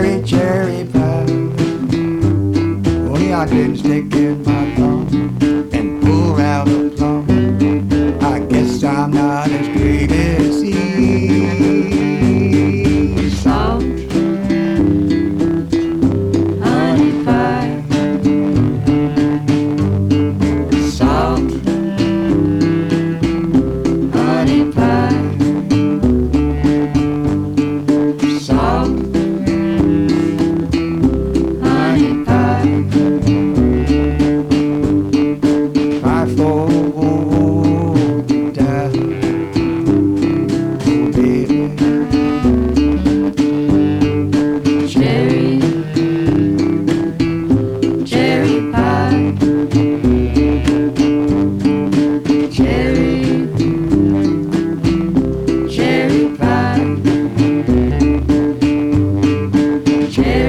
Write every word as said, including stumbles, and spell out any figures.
cherry, cherry pie. Only I didn't stick in my thumb and pull out a plum. I guess I'm not as great as he. Salt, honey pie. Salt, honey pie. Salt, honey pie. Pie for death, baby. Cherry, cherry pie. Cherry, cherry pie. Cherry.